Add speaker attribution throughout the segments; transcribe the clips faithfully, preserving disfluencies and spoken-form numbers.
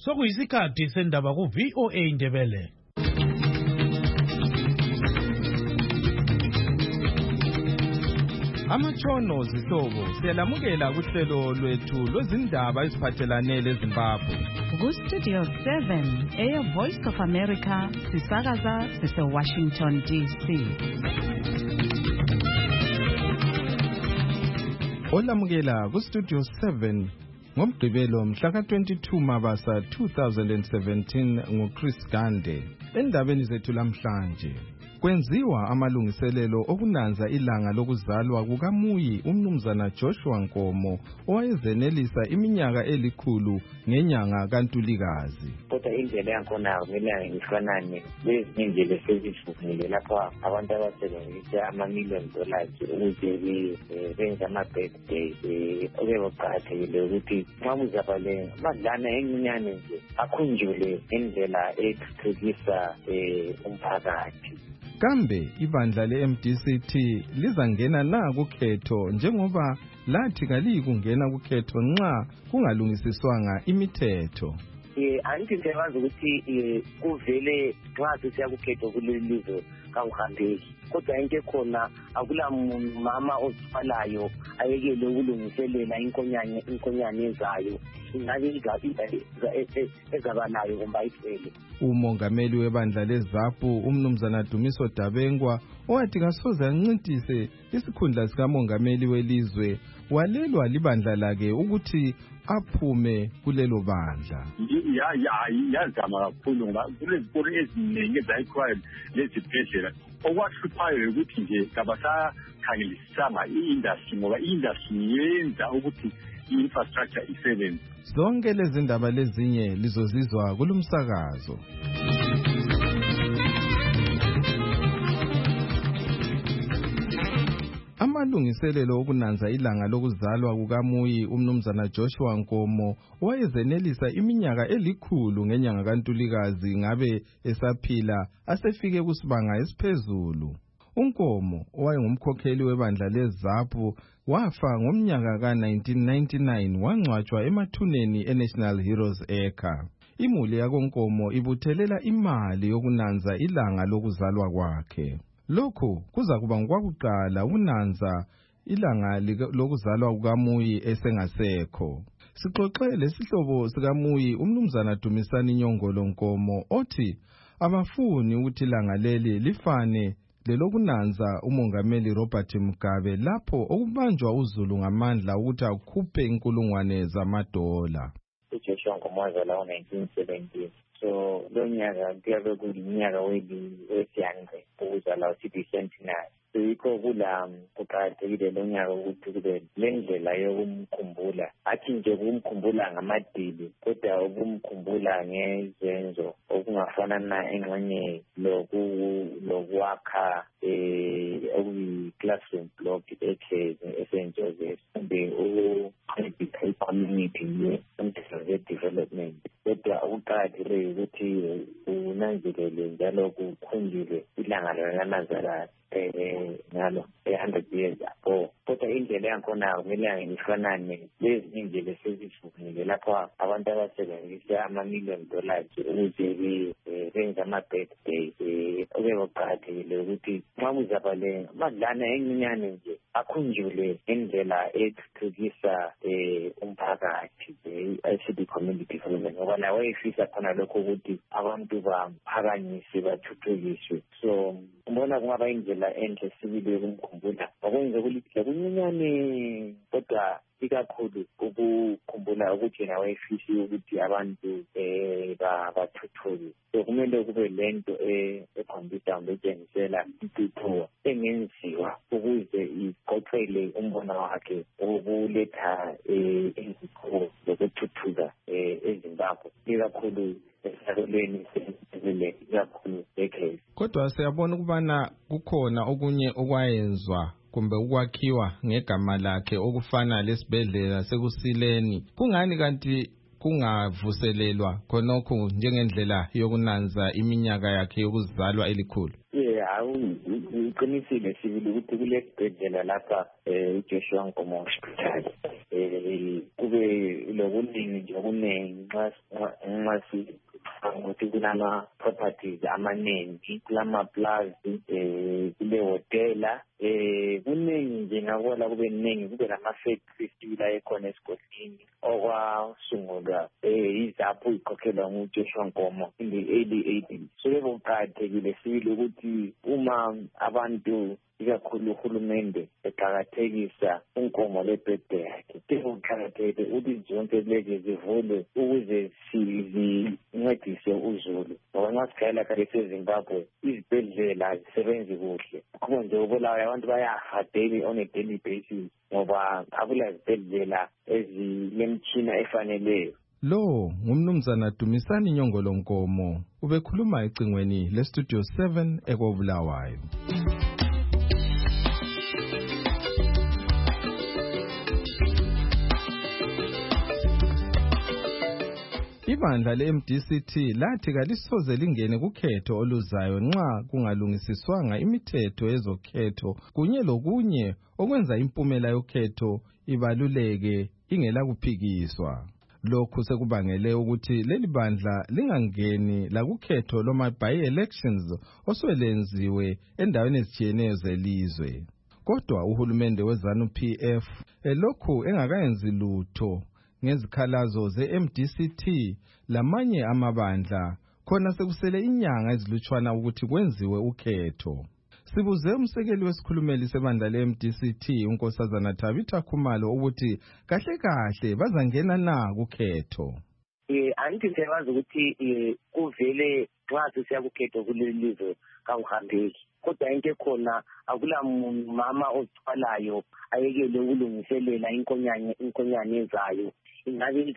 Speaker 1: Sokuyisikhathi sendaba ku V O A Indebele.
Speaker 2: Amatshono zihlobo siyalamukela kuhlelo lwethu lwezindaba eziphathelane leZimbabwe.
Speaker 3: Ku Studio seven, Air Voice of America, sisakaza sise Washington D C.
Speaker 2: Olamukela ku Studio seven ngomgqibelo mhla ka twenty-two Mabasa two thousand seventeen nguChris Gande. Endabeni zethu lamhlanje kwenziwa amalungiselelo okunanza ilanga lokuzalwa kukaMuyi umnumzana Joshua Nkomo owayezenelisa iminyaka elikhulu ngenyanga kaNtulikazi.
Speaker 4: Kodwa indlela yakhona kumele ifanane lezindlela esezivukile lapho abantu abasebenzisa ama-million dollars ukuze benze ama-birthday okuqakathekile ukuthi nxa kuzaba le madlana encinyane nje akhunjule indlela ethuthukisa umphakathi.
Speaker 2: Kambe ibandla le-M D C T lizangena na kukhetho njengoba lathi kaliyikungena kukhetho nxa kungalungisiswanga imithetho?
Speaker 4: Eh angithi ngiyazi ukuthi kuvele nxa sisiya kukhetho kuleli lizwe kawuhambeki, kodwa into ekhona akula mama ozithwalayo ayekele ukulungiselela inkonyane inkonyane ezayo ingabe igabida ezabanayo kumbe ayithwele.
Speaker 2: Umongameli webandla leZAPU umnumzana Dumiso Dabengwa owathi kasoze ancintise isikhundla sikamongameli welizwe walelwa libandla lake ukuthi aphume kulelo bandla.
Speaker 5: Ya ya yazama kakhulu ngoba kulezikolo eziningi ezayikwayo lezibhedlela. Okwahluphayo ukuthi nje kabasakhangelisanga i-industry ngoba i-industry yenza ukuthi i-infrastructure isebenze.
Speaker 2: Zonke lezi ndaba lezinye lizozizwa kulumsakazo. Amalungiselelo okunanza ilanga lokuzalwa kukaMuyi umnumzana Joshua Nkomo owayezenelisa iminyaka elikhulu ngenyanga kaNtulikazi ngabe esaphila asefike kusibanga esiphezulu. uNkomo owayengumkhokheli webandla leZAPU wafa ngomnyaka ka nineteen ninety-nine wangcwatshwa emathuneni eNational Heroes Acre. Imuli yakoNkomo ibuthelela imali yokunanza ilanga lokuzalwa kwakhe. Lokhu kuza kuba ngokwakuqala unanza ilanga lokuzalwa kukaMuyi esengasekho. Sixoxe lesihlobo sikaMuyi umnumzana Dumisani Nyongolo Nkomo othi abafuni ukuthi ilanga leli lifane lelokunanza umongameli Robert Mugabe lapho okubanjwa uzulu ngamandla ukuthi akhuphe inkulungwane zamadola.
Speaker 4: uJoshua Nkomo wazalwa nineteen seventy. So lo nyaka kuyabe kuyinyaka wesiyangwe ukuzalwa sibicentenary. So yikho kula kuqakathekile lo nyaka ukuthi kube lendlela yokumkhumbula, athi nje ukumkhumbula ngamadili kodwa ukumkhumbula ngezenzo okungafana na engxenye lokwakha okuyi-classroom block e-Saint Joseph kumbe ukuqedisa i-community ye-development. Kodwa ukuqakathekile ukuthi unanzelele njalo kukhunjulwe ilanga lakanazareth ngalo one-hundred years ago. Kodwa indlela yakhona kumele ifanane lezi indlela esezivukile lapho abantu abasebenzisa ama-million dollars ukuze benze ama-birthday okuqakathekile ukuthi nxa kuzaba le madlana encinyane nje akhunjule indlela ethuthukisa umphakathi I C D community development ngoba nawe ifisa khona lokho ukuthi abantu baphakanyiswe bathuthukiswe. So umbona kungaba indlela enhle sibili yokumkhumbula okwenza ukuthi kuncinyane kodwa ikakhulu ukukhumbula ukuthi nawe ifisi ukuthi abantu bathuthuke. So kumele kube lento ekhombisa ngetshengisela intuthuko engenziwa ukuze iqoqele umbono wakhe ukuletha izikho zokuthuthuka eZimbabwe ikakhulu esakolweni sezele ikakhulu ekhaya.
Speaker 2: Kodwa siyabona ukubana kukhona okunye okwayenzwa kumbe ukwakhiwa ngegama lakhe okufana lesibhedlela sekusileni. Kungani kanti kungavuselelwa khonokho njengendlela yokunanza iminyaka yakhe yokuzalwa elikhulu?
Speaker 4: Yeah, awuqinisile sibili ukuthi kulesibhedlela lapha uJoshua Nkomo Hospital eh kube lokuningi nje okuningi nxa nxa ukuthi kunama properties amaningi kulama plaza eh kule hotela eh kuningi nje ngakola kube ningi kube nama factories la ekhona esigodini okwasungulwa eh izapho ikhokhelwa nguJoshua Nkomo in the early eighties. So lebo qhathekile sibili ukuthi uma abantu ikakhulu uhulumende eqhakathekisa unkomo lebhede yakhe kuqhakathekile ukuthi zonke lezi zivule ukuze sizincedise uzulu ngoba nxa sikhayela kale eZimbabwe izibhedlela zisebenzi kuhle kuba nje ubulawa abantu bayafa daily on a daily basis ngoba akula zibhedlela ezilemtshina efaneleyo.
Speaker 2: Lo ngumnumzana Dumisani Nyongolo Nkomo ubekhuluma ecingweni le Studio seven ekobulawayo. Ibandla le-M D C T lathi kalisoze lingene kukhetho oluzayo nxa kungalungisiswanga imithetho yezokhetho kunye lokunye okwenza impumela yokhetho ibaluleke ingela kuphikiswa. Lokhu sekubangele ukuthi leli bandla lingangeni lakukhetho loma by-elections oswelenziwe endaweni ezitshiyeneyo zelizwe. Kodwa uhulumende weZanu P F elokhu engakayenzi lutho ngezikhalazo ze-M D C T lamanye amabandla khona sekusele inyanga ezilutshwana ukuthi kwenziwe ukhetho. Sibuze umsekeli wesikhulumeli sebandla le-M D C T unkosazana Tabitha Khumalo ukuthi kahle kahle bazangena na kukhetho.
Speaker 6: Eh angithi siyazi ukuthi kuvele nxa sisiya kukhetho kuleli lizwe kakuhambeki. Kodwa into ekhona akula mama othwalayo ayekele ukulungiselela inkonyane inkonyane ezayo ingabe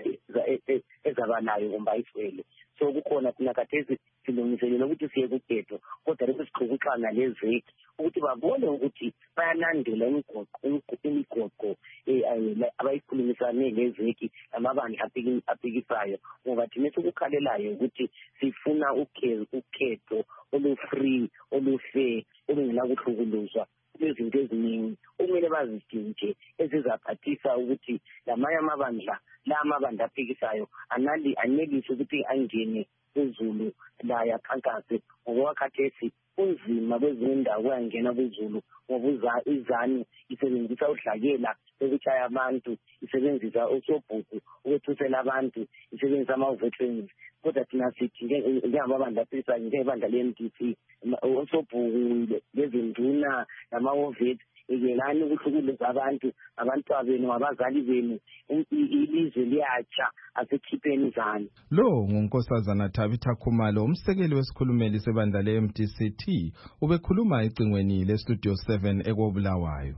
Speaker 6: ezabanayo kumba iswele. So kukhona thina khathesi silungiselela ukuthi siye kukhetho kodwa leso siqhubuxana lezeki ukuthi babone ukuthi bayalandela imigoqo imigoqo abayikhulumisane lezeki amabandla aphikisayo ngoba thina sikukhalelayo ukuthi sifuna ukhetho olu-free olu-fair olungelakuhlukuluzwa izinto eziningi okumele bazidinje ezizaphathisa ukuthi lamanye amabandla la amabandla aphikisayo anali anelise ukuthi angene kuzulu la yakhankase ngoba khathesi kunzima kwezindawo kuyangena kuzulu ngoba izani isebenzisa udlakela ukuchaya abantu isebenzisa osobhuku ukuthusela abantu isebenzisa ama-veterans kodwa thina sithi njengamabandla aphikisayo njengebandla le-M D C osobhuku lezinduna nama-ovet ikelani ukuhlukuleza abantu abantu abenu abazali benu ilizwe liyatsha asekhipheni zani.
Speaker 2: Lo ngunkosazana Tabitha Khumalo umsekeli wesikhulumeli sebandla le-M D C T ubekhuluma ecingweni le Studio seven ekobulawayo.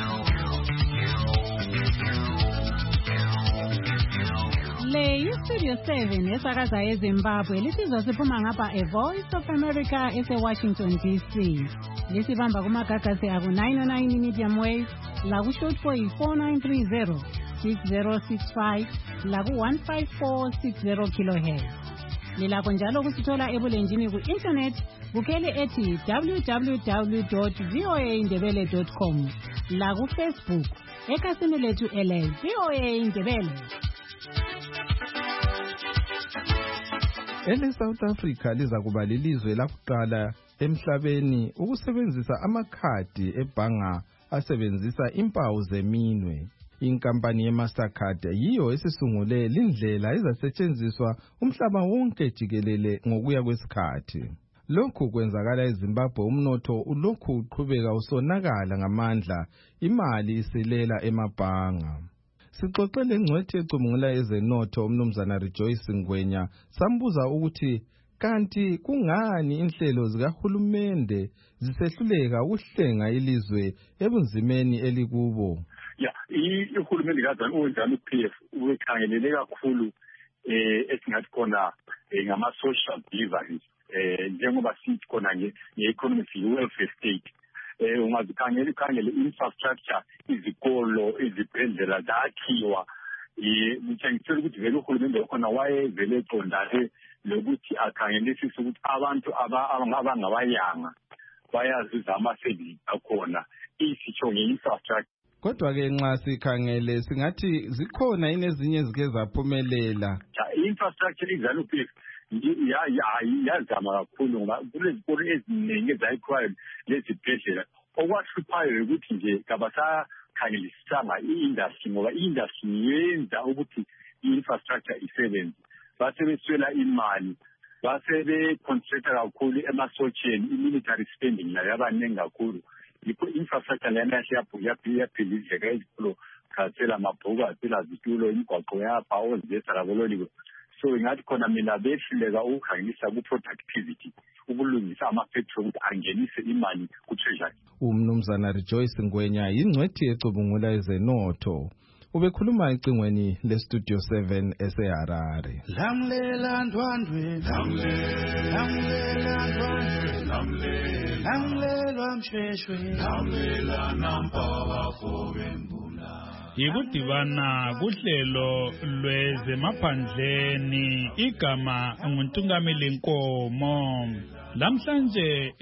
Speaker 3: Le Studio seven esakaza eZimbabwe lisizwa siphuma ngapha e Voice of America ese-Washington D C. Lisibamba kumagagasi aku nine oh nine medium wave, laku shortwave yi four nine three zero, six zero six five, laku one five four six zero kilohertz. Lilakho njalo kusithola ebulenjini ku-internet bukhele ethi w w w dot voa indebele dot com, laku Facebook ekhasini lethu ele VOA Indebele.
Speaker 2: Ele South Africa liza kuba lilizwe lakuqala emhlabeni ukusebenzisa amakhadi ebhanga asebenzisa impawu zeminwe. Inkampani yeMastercard yiyo esisungule lindlela ezasetshenziswa umhlaba wonke jikelele ngokuya kwesikhathi. Lokhu kwenzakala eZimbabwe umnotho ulokhu uqhubeka usonakala ngamandla imali isilela emabhanga. Sixoxele ngcwethi ecubungula ezenotho umnumzana Rejoice Ngwenya sambuza ukuthi kanti kungani inhlelo zikahulumende zisehluleka ukuhlenga ilizwe ebunzimeni elikubo.
Speaker 5: Ya ihulumende kaZanu uwenzana uP F ubekhangelele kakhulu eh esingathi khona ngama social dividends eh njengoba sithi khona nge economic welfare state. Eh ungazikhangela ikhangele infrastructure izikolo izibhedlela zakhiwa eh ngithengisela ukuthi vele uhulumende khona wayevele eqondane lokuthi akhangelisise ukuthi abantu abangabayanga bayazuza ama-services akhona isitsho nge-infrastructure
Speaker 2: Kodwa ke nxa sikhangele singathi zikhona inezinye ezike zaphumelela.
Speaker 5: Infrastructure izaluphi ya ya yazama kakhulu ngoba kulezikolo eziningi ezayikwayo lezibhedlela. Okwahluphayo ukuthi nje kabasakhangelisanga i-industry ngoba i-industry yenza ukuthi i-infrastructure isebenze. Basebeswela imali, basebe-concentrate kakhulu emasotsheni, i-military spending nayo yabaningi kakhulu. Yikho infrastructure lena yahle yaphilizeka ezikolo khathela amabhuku aphela zitulo imigwaqo yapha ozesa labololiwe. So ingathi khona mina behluleka ukukhangelisa ku-productivity ukulungisa ama-factory ukuthi angenise imali ku-treasury.
Speaker 2: Umnumzana Rejoice Ngwenya yingcwethi ecubungula ezenotho. Ubekhuluma ecingweni le-Studio seven eseHarare.
Speaker 1: Lamlela ndwandwe, lamlela ndwandwe, lamlela msheshwe, lamlela nampaba fobembula. Yikudibana kuhlelo lwezemaphandleni igama nguNtungameli Nkomo. Lamhlanje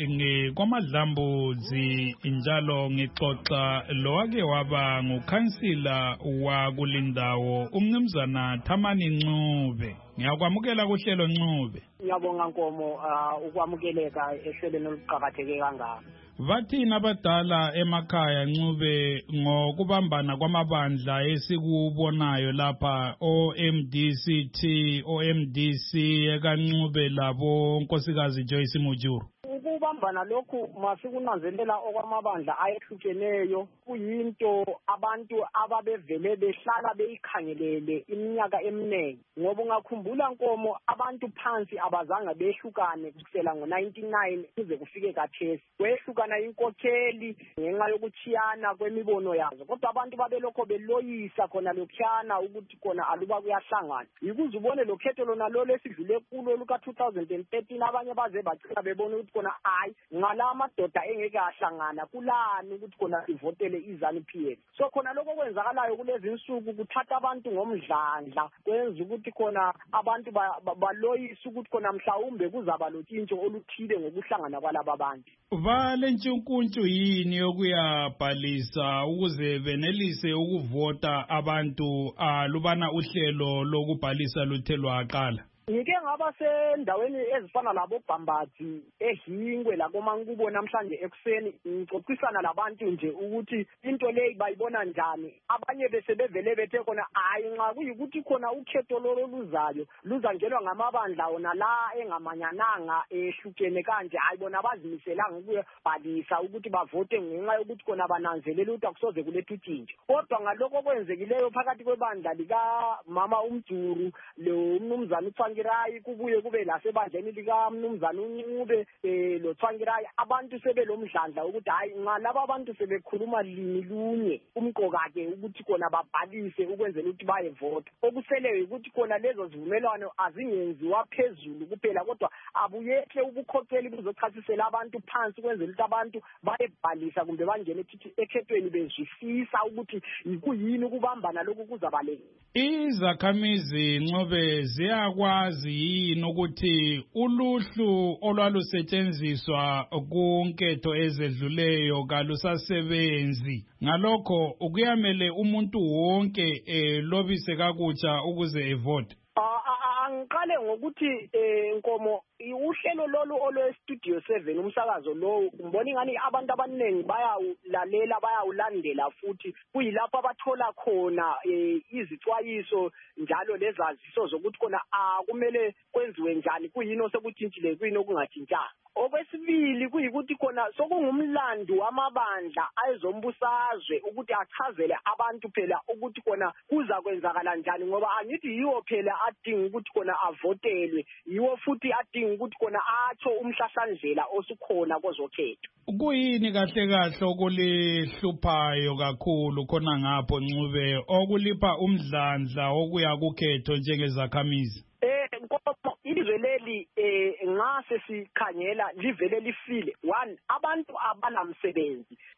Speaker 1: ngikwamadlambuzi njalo ngixoxa lowake waba ngukhansila wakulindawo umnumzana Thamani Ncube. Ngiyakwamukela kuhlelo Ncube.
Speaker 7: Ngiyabonga Nkomo ukwamukeleka ehlelweni oluqhakatheke kangaka.
Speaker 1: Bathina abadala emakhaya Ncube ngokubambana kwamabandla esikubonayo lapha O M D C T, O M D C ekaNcube labo Nkosikazi Joyce Mujuru.
Speaker 7: Ukubambana lokhu masikunanzelela okwamabandla ayehlukeneyo kuyinto abantu ababevele behlala beyikhangelele iminyaka eminingi ngoba ungakhumbula Nkomo abantu phansi abazange behlukane kusela ngo ninety-nine kuze kufike kathesi kwehlukana inkokheli ngenxa yokuchiyana kwemibono yazo kodwa abantu babelokho beloyisa khona lokhuyana ukuthi khona aluba kuyahlangana yikuze ubone lokhetho lona lo lesidlule kulo luka two thousand thirteen abanye baze bacela bebona ukuthi khona hayi ngala amadoda engeke ahlangana kulani ukuthi khona ivotele iZANU P F. So khona lokho kwenzakalayo kulezi insuku kuthatha abantu ngomdlandla kwenza ukuthi khona abantu baloyisa ukuthi khona mhlawumbe kuzaba lotshintsho oluthile ngokuhlangana kwalaba abantu.
Speaker 1: Valentshukuntshu yini yokuyabhalisa ukuze benelise ukuvota abantu alubana uhlelo lokubhalisa luthelwa aqala?
Speaker 7: Ngike ngaba sendaweni ezifana labo Bhambathi eHingwe la koMankubo namhlanje ekuseni ngixoxisana labantu nje ukuthi into leyi bayibona njani abanye bese bevele bethe khona hayi nxa kuyikuthi khona ukhetho lolo luzayo luzangelwa ngamabandla ona la engamanyananga ehlukene kanje ayibona abazimiselanga ukubhalisa ukuthi bavote ngenxa yokuthi khona bananzelela ukuthi akusoze kulethe utshintsho kodwa ngalokho kwenzekileyo phakathi kwebandla lika mama uMjuru lo umnumzana Tsvangirai kubuye kube lasebandleni lika mnumzana uNcube eh lo Tsvangirai abantu sebelomdlandla ukuthi hayi ngalabo abantu sebekhuluma limi lunye umqoka ke ukuthi khona babhalise ukwenzela ukuthi baye vote okuseleyo ukuthi khona lezo zivumelwano azingenziwa phezulu kuphela kodwa abuyehle ubukhokheli buzochasisela abantu phansi kwenzela ukuthi abantu bayebhalisa kumbe bangene ekhethweni bezwisisa ukuthi yikuyini ukubambana lokhu kuzabaleka.
Speaker 1: Izakhamizi Ncube ziyakwazi yini ukuthi uluhlu olwalusetshenziswa kunketho ezedluleyo kalusasebenzi ngalokho ukuyamele umuntu wonke elobise kakutsha ukuze evote?
Speaker 7: Angiqale ngokuthi eh Nkomo uhlelo lolu olwe Studio seven umsakazo lo umbona ingani abantu abaningi bayawulalela bayawulandela futhi kuyilapho abathola khona izicwayiso njalo lezaziso zokuthi khona akumele kwenziwe njani kuyini osekutshintshile kuyini okungatshintshanga. Okwesibili kuyikuthi khona sokungumlando wamabandla ayezombusazwe ukuthi achazele abantu phela ukuthi khona kuza kwenzakala njani ngoba angithi yiwo phela adinga ukuthi khona avotelwe yiwo futhi adinga ukuthi khona atsho umhlahlandlela osukhona kozokhetho.
Speaker 1: Kuyini kahle kahle okulihluphayo kakhulu khona ngapho Ncube okulipha umdlandla okuya kukhetho njengezakhamizi?
Speaker 7: Eh Nkomo ilizwe leli eh ngase sikhangela livele lifile one abantu abanamsebenzi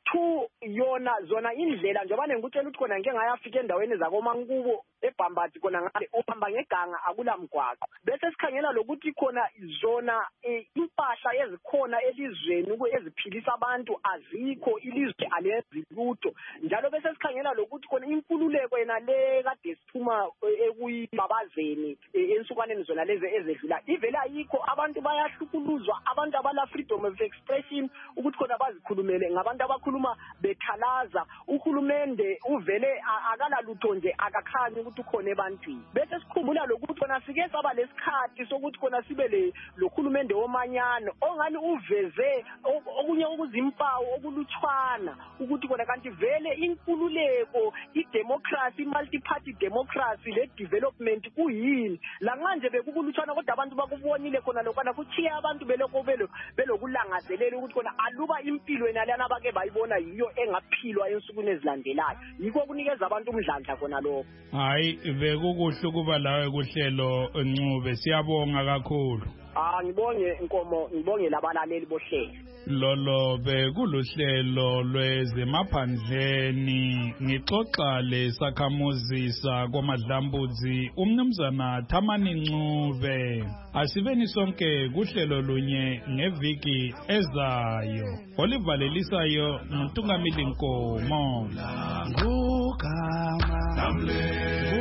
Speaker 7: two yona zona indlela njengoba ngikutshela ukuthi khona ngeke ngayafika endaweni zakomankubo eBhambathi khona ngale uhamba ngeganga akulamgwaqo bese sikhangela lokuthi khona zona impahla ezikhona elizweni eziphilisa abantu azikho ilizwe alenzi lutho njalo bese sikhangela lokuthi khona inkululeko yena le kade siphuma ekuyibabazeni ensukwaneni zona lezi ezedlula ivele ayikho abantu bayahlukuluzwa abantu abala freedom of expression ukuthi khona bazikhulumele ngabantu abakhuluma bethalaza uhulumende uvele akala lutho nje akakhanyi ukuthi ukhona ebantwini bese sikhumbula lokuthi khona sike saba lesikhathi sokuthi khona sibe le lokhulumende womanyano ongani uveze okunye okuzimpawu okulutshwana ukuthi khona kanti vele inkululeko idemocracy multi party democracy le development kuyini la manje bekukulutshwana kodwa abantu bakubonile khona lokana kuchiya abantu beloko belo belokulangazelela ukuthi khona aluba impilo yenalana abake bayibona yiyo engaphilwa ensukwini ezilandelayo yiko kunikeza abantu umdlandla khona lokho
Speaker 1: hayi bekukuhle kuba lawe kuhlelo Ncube siyabonga kakhulu
Speaker 7: ah ngibonge inkomo ngibonge labalaleli bohlelo
Speaker 1: lolo bekuluhlelo lwezemaphandleni ngixoxa lesakhamuzisa kwaMadlambudzi umnumzana Thamani Ncube asibeni sonke kuhlelo lunye ngeviki ezayo olivalelisayo nguNtungamili Nkomo
Speaker 8: ngugama namle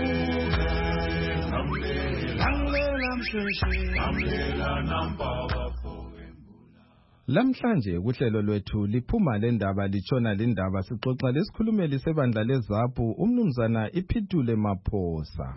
Speaker 2: Lamhlanje kuhlelo lwethu liphuma lendaba litshona lendaba sixoxa lesikhulumeli sebandla leZAPU umnumzana Iphithule Maphosa.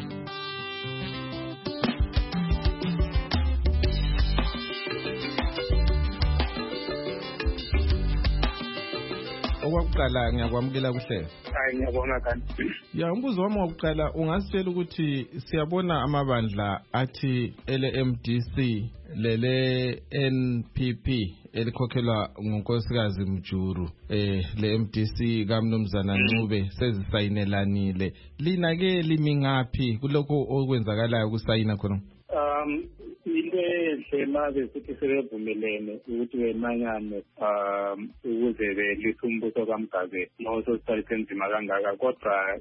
Speaker 2: Okwakuqala ngiyakwamukela kuhlelo.
Speaker 5: Hayi ngiyabona kanti.
Speaker 2: Ya umbuzo wami wokuqala ungasitshela ukuthi siyabona amabandla athi L M D C lele N P P elikhokhelwa ngunkosikazi Mjuru eh le M D C kaMnumzana Ncube sezisayinelanile lina ke limi ngapi kuloko okwenzakalayo kusayina khona
Speaker 5: um into ehlema besithi sebevumelene ukuthi wemanyane um ukuze belisumbuso kaMgabe noso sithathenzima kangaka kodwa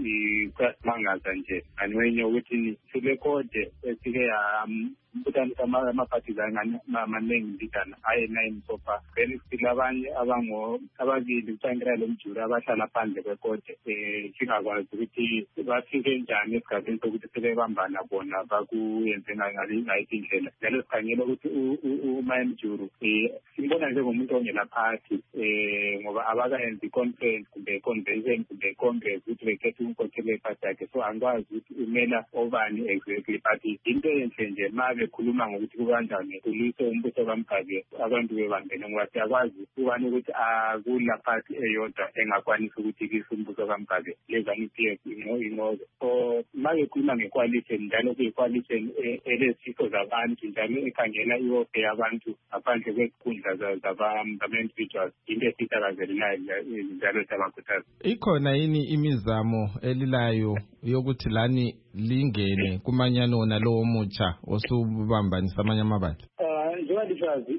Speaker 5: ikwamangaza nje anwenye ukuthi silekhode esike buthanisa amaphathi amaningi mbidana ayi-nine so far then silabanye abango ababili kutshankela lo Mjuru abahlala phandle kwekote um singakwazi ukuthi bafike njani esigabeni sokuthi sebebambana bona bakuyenze ngayiphi indlela njalo sikhangela ukuthi uMaya Mjuru um simbona njengomuntu ongelaphathi um ngoba abakayenzi i-conference kumbe i-convention kumbe i-congress ukuthi bekhethe unkokheli wephathi yakhe so angikwazi ukuthi umela obani exactly but into enhle nje ma bekhuluma ngokuthi kukanjani kulise umbuso kaMgabe abantu bebambene ngoba siyakwazi ukubani ukuthi akula party eyodwa engakwanisi ukuthi ikise umbuso kaMgabe lezani P F inqobe so ma bekhuluma nge-coalition njalo kuyi-coalition elezifo zabantu njalo ekhangela iwophe yabantu ngaphandle kwezikhundla zama-individuals into esithakazelelayo njalo siyabakhuthaza.
Speaker 2: Ikhona yini imizamo elilayo yokuthi lani lingene kumanyano nalowo mutsha osubambanisa amanye amabandla?
Speaker 5: Njengoba lisazi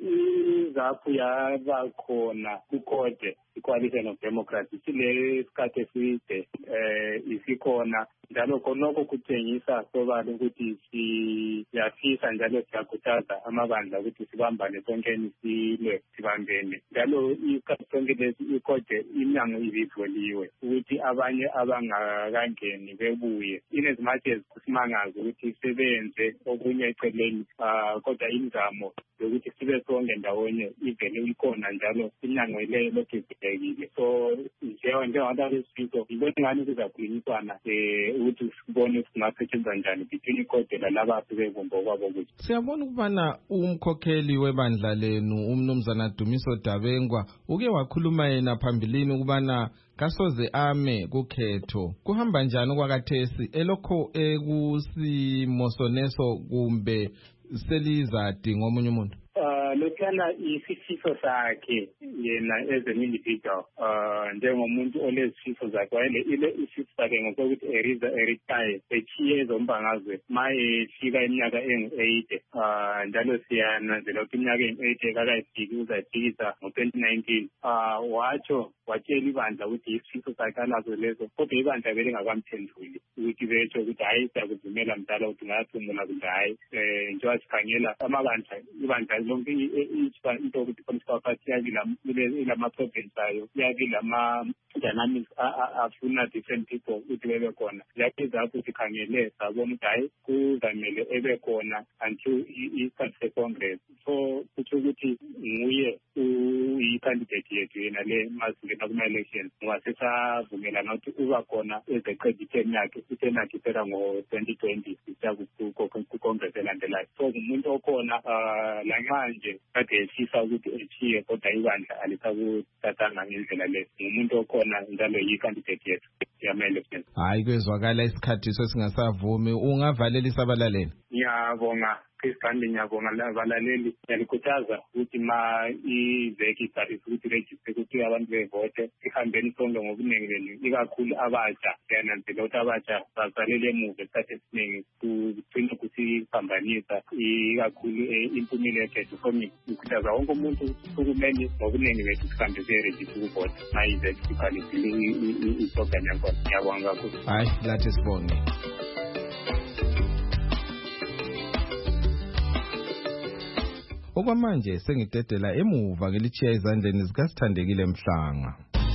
Speaker 5: iZAPU yaba khona kukhode i-Coalition of Democracy sile sikhathi eside eh isikhona njalo khonoko kutshengisa sobala ukuthi siyafisa njalo siyakhuthaza amabandla ukuthi sibambane sonke silwe sibambene njalo isikhathi sonke lesi ikhode iminyango ibivoliwe ukuthi abanye abangakangeni bebuye inezimathe kusimangaza ukuthi sebenze okunye eceleni kodwa imizamo yokuthi sibe sonke ndawonye ivele ikhona njalo iminyango ile lokhu ibhekile so njengoba njengoba lesifo ngibona ngani kuzakhulunyiswana eh ukuthi sibone singasetshenziswa njani between ikhode lalaba abebumba kwabo ukuthi
Speaker 2: siyabona ukubana umkhokheli webandla lenu umnumzana Dumiso Dabengwa uke wakhuluma yena phambilini ukubana kasoze ame kukhetho kuhamba njani kwakathesi elokho ekusimosoneso kumbe selizadinga omunye umuntu?
Speaker 5: Uh, lokhana isifiso sakhe yena as an individual uh njengomuntu olezififo zakhe wayele ile isifo sakhe ngokuthi eriza eritire echiye zombangazwe maye fika iminyaka engu-eight uh njalo siyananzela ukuthi iminyaka engu-eight kakayifiki uzayifikisa ngo-twenty nineteen uh watsho watshela ibandla ukuthi isifo sakhe anazo lezo kodwa ibandla vele ngakwamthenduli ukuthi betsho ukuthi hayi siyakuvumela mdala ukuthi ngayaphumula ukuthi hayi um njengoba sikhangela amabandla ibandla lonke into ukuthi i-political party yayilama-problems ayo yakilama-dynamics afuna different people ukuthi bebe khona yakiza ukuthi sikhangele sabona ukuthi hayi kuzamele ebe khona until i-start se-congress so kutsho ukuthi nguye uyi-candidate yethu yena le masingena kuma-elections ngoba sesavumelana ukuthi uba khona ezeqeda iterm yakhe iterm yakhe iphela ngo-twenty twenty isiya ku-congress elandelayo so ngumuntu okhona um lanxa nje kade efisa ukuthi echiye kodwa ibandla alisakuthathanga ngendlela le ngumuntu okhona njalo yi-candidate yethu yama-elections.
Speaker 2: Hayi kwezwakala isikhathi sesingasavumi ungavalelisa abalaleli.
Speaker 5: Ngiyabonga Kristian ngiyabonga abalaleli ngiyalikhuthaza ukuthi ma iveki iqalisa ukuthi register ukuthi abantu bevote sihambeni sonke ngobunengi benu ikakhulu abatsha siyananzela ukuthi abatsha basalele emuva esikhathi esiningi kugcina kusiphambanisa ikakhulu impumela yekhetho so ngikhuthaza wonke umuntu ukumele ngobunengi bethu sihambe siyeregister ukuvota ma iveki iqalisile iprogram yakhona. Ngiyabonga kakhulu.
Speaker 2: Hayi lathi sibonge. Okwamanje sengidedela emuva ngelichiya izandleni zikaSithandekile Mhlanga.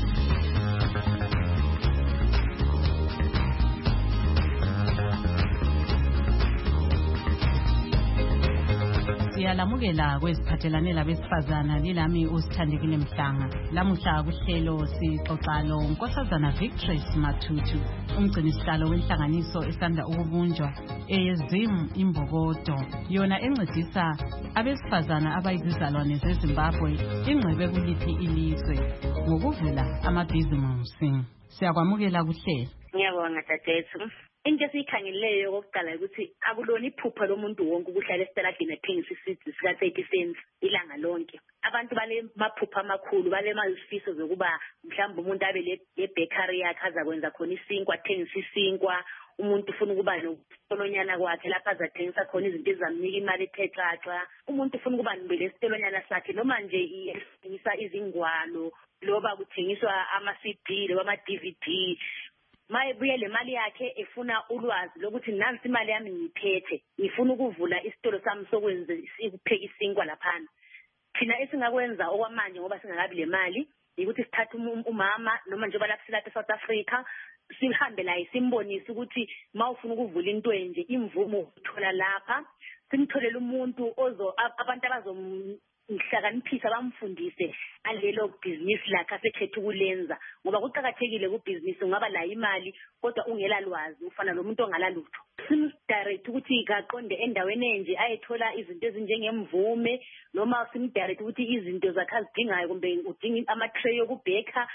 Speaker 3: Siyalamukela kweziphathelane labesifazana lilami uSithandekile Mhlanga. Lamuhla kuhlelo sixoxa lo Nkosazana Victress Matutu, umgcini sihlalo wenhlanganiso esanda ukubunjwa eyeZim Imbokodo, yona encedisa abesifazana abayizizalwane zeZimbabwe ingcebe kuliphi ilizwe ngokuvula amabhizimusi. Siyakwamukela kuhlelo.
Speaker 8: Ngiyabonga dadethu. Into esiyikhangileyo kokuqala ukuthi akulona iphupha lomuntu wonke ukuhlala esitaladini athengisa isithi sika thirty cents ilanga lonke. Abantu bale maphupha amakhulu bale mazifiso zokuba mhlawumbe umuntu abe le bakery yakhe azakwenza khona isinkwa athengisa isinkwa. Umuntu ufuna ukuba nositolonyana kwakhe lapha azathengisa khona izinto ezamnika imali ethethaxa. Umuntu ufuna ukuba nesitolonyana sakhe noma nje ithengisa izingwalo loba kuthengiswa ama-C D loba ama-D V D. Maye buye le mali yakhe efuna ulwazi lokuthi nansi imali yami ngiphethe ngifuna ukuvula isitolo sami sokwenza ukupheka isinkwa laphana. Thina esingakwenza okwamanje ngoba singakabi le mali ukuthi sithathe umama noma njengoba lapha silapha eSouth Africa sihambe la simbonise ukuthi mawufuna ukuvula into enje imvumo uthola lapha, simtholele umuntu ozo abantu abazomhlakaniphisa bamfundise alelo business lakhe asekhetha ukulenza ngoba kuqhakathekile ku business ungaba la imali kodwa ungela lwazi ufana nomuntu ongalalutho. Simdirect ukuthi kaqonde endaweni enje ayethola izinto ezinjengemvume noma simdirect ukuthi izinto zakhe azidingayo kumbe udinga ama tray yokubheka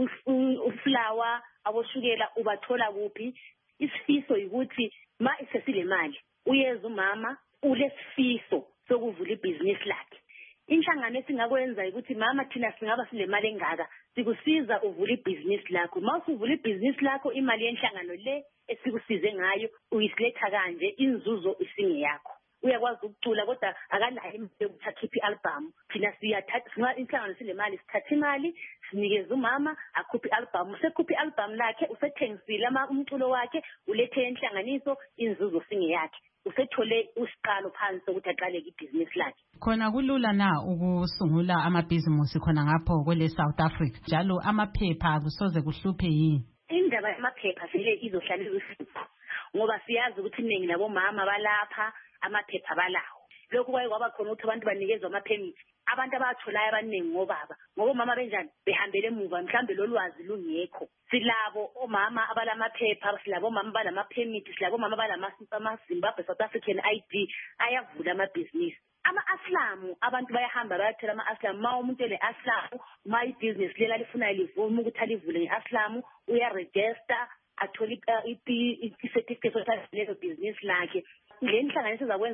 Speaker 8: uflower aboshukela ubathola kuphi. Isifiso ukuthi ma isesile mali uyeza umama ulesifiso sokuvula ibhizinisi lakhe. Inhlangano esingakwenza ukuthi mama thina singaba sile mali engaka sikusiza uvula ibhizinisi lakho. Mase uvula ibhizinisi lakho imali yenhlangano le esikusize ngayo uyisiletha kanje inzuzo isinge yakho. Uyakwazi ukucula kodwa akanayo imali yokukhipha i-album. Thina siyathatha singa inhlangano sile mali sithatha imali sinikeza umama akhuphe i-album. Usekhupha i-album lakhe usethengisile ama umculo wakhe ulethe enhlanganiso inzuzo singe yakhe. Usethole usiqalo phansi ukuthi aqale ibhizinisi lakhe.
Speaker 3: Khona kulula na ukusungula amabhizimusi khona ngapho kwele South Africa njalo amaphepha kusoze kuhluphe yini?
Speaker 8: Indaba yamaphepha vele izohlala izihlupho ngoba siyazi ukuthi iningi labo mama balapha amaphepha balawo. Lokhu kwaye kwaba khona ukuthi abantu banikezwe ama-permit. Abantu abatholayo abaningi ngobaba ngoba mama benjani behambele emuva mhlambe lolwazi lungekho. Silabo omama abalamaphepha, silabo mama balama-permit, silabo mama balama-Zimbabwe South African I D ayavula amabhizinisi. Ama-aslamu abantu bayahamba bayathola ama-aslamu ma umuntu ele aslamu ma ibhizinisi lela lifunayo livume ukuthi alivule nge-aslamu uyaregister athole i-certificate sokuthi lezo business lakhe. Le nhlanganiso izakwenza ukuthi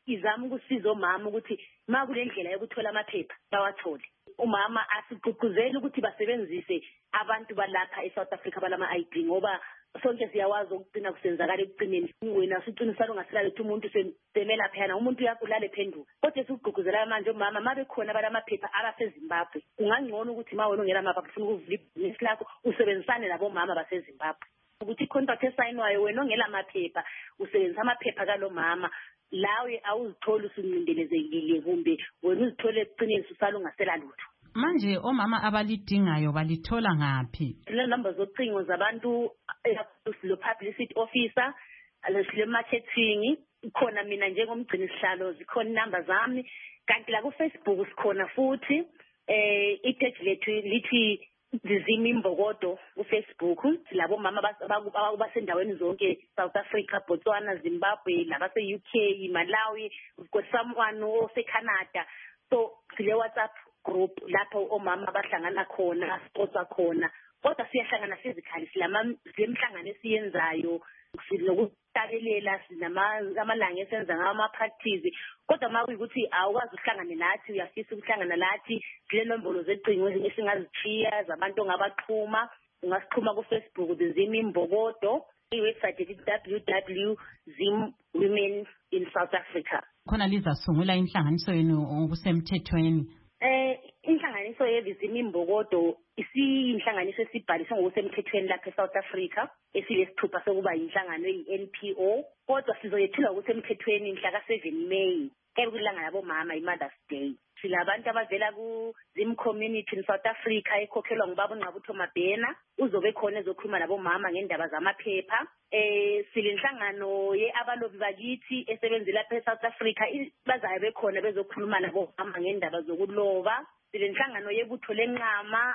Speaker 8: izama ukusiza omama ukuthi ma kulendlela yokuthola amaphepha bawathole. Umama asigqugquzeli ukuthi basebenzise abantu balapha eSouth Africa balama I D ngoba sonke siyawazi ukugcina kusenzakala ekugcineni. Wena usiqinisalo ngasilala ukuthi umuntu semela phana umuntu uyakulala phenduka. Kodwa esigqugquzela manje omama mabe khona balamaphepha abaseZimbabwe. Kungangcono ukuthi ma wena ongela mapha ufuna ukuvula ibhizinisi lakho usebenzisane labo mama baseZimbabwe. Ukuthi contract esayinwayo wena ongela amaphepha usebenzisa amaphepha kalo mama lawe awuzithola usuncindelezekile kumbe wena uzithole ekugcineni usala ungasela lutho.
Speaker 3: Manje omama abalidingayo balithola ngaphi?
Speaker 8: Le number zocingo zabantu lo publicity officer le marketing khona mina njengomgcini sihlalo zikhona number zami kanti la ku Facebook sikhona futhi eh ipage lethu lithi Dizimi Mbokodo ku Facebook labo mama basendaweni zonke South Africa, Botswana, Zimbabwe, labase U K, Malawi, we've got someone ose Canada. So sile WhatsApp group lapho omama bahlangana khona, sipotsa khona. Kodwa siyahlangana physically silama silemhlangano esiyenzayo silokutabelela sinama amalanga esenza ngama practice. Kodwa maku ukuthi awukwazi ukuhlangana nathi uyafisa ukuhlangana nathi kule nombolo zecingo esingazithiya zabantu ngabaxhuma ungasixhuma ku Facebook Dizimi Mbokodo, iwebsite ethi w w w dot zim women in south africa.
Speaker 3: Khona lizasungula inhlanganiso yenu ngokusemthethweni.
Speaker 8: Eh inhlanganiso yeDizimi Mbokodo isiyinhlanganiso esibhaliswe ngokusemthethweni lapha eSouth Africa esilesithupha sokuba inhlangano ye-N P O kodwa sizoyethula ngokusemthethweni mhla ka seven May ekulanga yabo mama iMother's Day. Silabantu abavela ku Zim community in South Africa ekhokhelwa ngubaba uNqabutho Mabhena uzobe khona ezokhuluma labo mama ngendaba zamaphepha. Eh silenhlangano yeabalobi bakithi esebenza lapha eSouth Africa bazabe bekhona bezokhuluma labo mama ngendaba zokuloba. Silenhlangano yebutho lenqama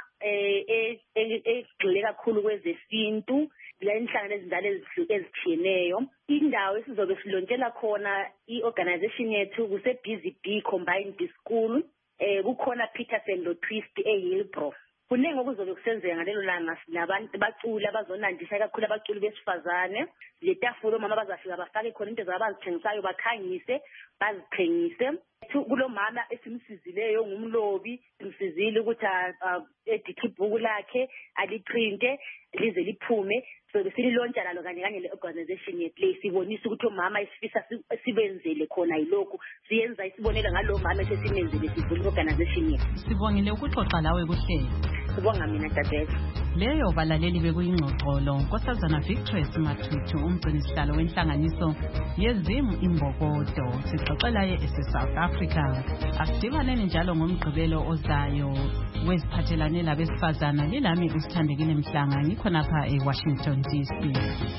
Speaker 8: eh egxile kakhulu kwezesintu la inhlangano ezindala ezithiyeneyo. Indawo esizobe silontshela khona iorganization yethu kuse B Z B Combined School eh kukhona Peterson lo Twist eHillbrow. Kunenge okuzobe kusenzeka ngalelo langa sinabantu bacula bazonandisa kakhulu abaculi besifazane. Le tafula mama bazafika bafake khona into zabazithengisayo bakhangise bazithengise. Kulo mama esimsizileyo ngumlobi simsizile ukuthi edithe ibhuku lakhe aliprinte lize liphume so besililontsha lalo kanye kanye le organization yeplace sibonisa ukuthi omama isifisa sibenzele khona yilokhu siyenza isibonela ngalo mama esesimenzele sivula organization yethu.
Speaker 3: Sibongile ukuxoxa lawe kuhlelo.
Speaker 8: Sibonga mina dadethu.
Speaker 3: Leyo balaleli bekuyingxoxolo Nkosazana Victory Mathuthi umgcinisihlalo wenhlanganiso yeZim Mbokodo sixoxela ye South Africa. Asidibaneni njalo ngomgqibelo ozayo wesiphathelane labesifazana lilami usithandekile Mhlanga ngikhona pha eWashington D C.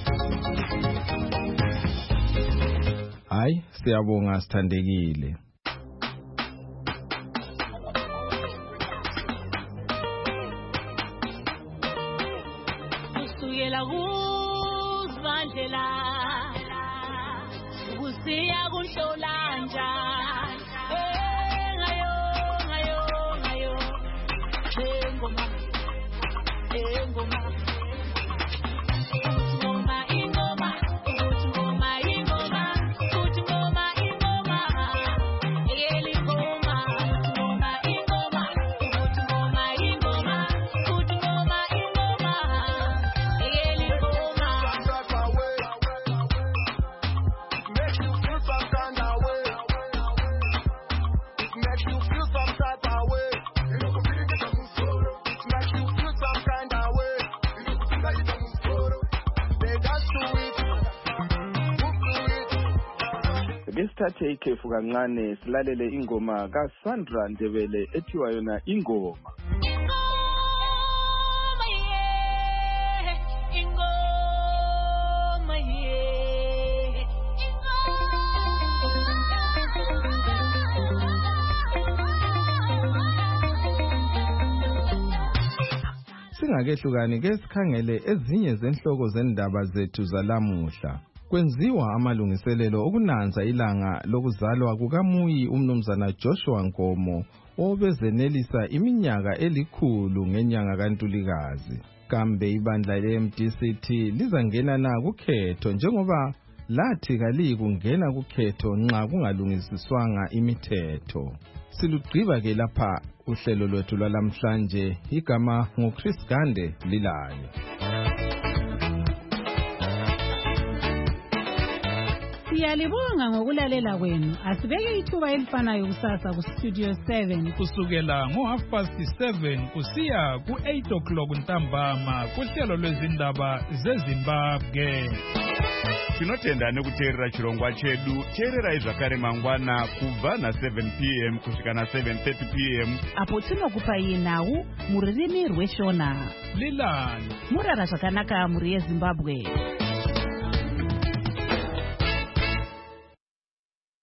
Speaker 2: Hayi siyabonga sithandekile.
Speaker 9: Kusukela kuzibandlela kusiya kunhlolanja eh ngayo ngayo ngayo engoma engoma
Speaker 2: Lesithathe ikhefu kancane silalele ingoma kaSandra Ndebele ethiwa yona ingoma. Singakehlukani ke sikhangele ezinye zenhloko zendaba zethu zalamuhla. Kwenziwa amalungiselelo okunanza ilanga lokuzalwa kukaMuyi umnumzana Joshua Nkomo obezenelisa iminyaka elikhulu ngenyanga kaNtulikazi. Kambe ibandla le-M D C T lizangena na kukhetho njengoba lathi kalikungena kukhetho nxa kungalungisiswanga imithetho. Silugqiba ke lapha uhlelo lwethu lwalamhlanje. Igama nguChris Gande Lilayo.
Speaker 3: Siyalibonga ngokulalela kwenu. Asibeke ithuba elifanayo kusasa ku Studio seven
Speaker 1: kusukela ngo half past seven kusiya ku eight o'clock ntambama kuhlelo lwezindaba zeZimbabwe.
Speaker 10: Tinotenda nekuteerera chirongwa chedu. Teererai zvakare mangwana kubva na seven p m kusvika na seven thirty p m
Speaker 9: apo tinokupai nhau mururimi rweshona.
Speaker 1: Lilani
Speaker 9: Murara zvakanaka muri yeZimbabwe.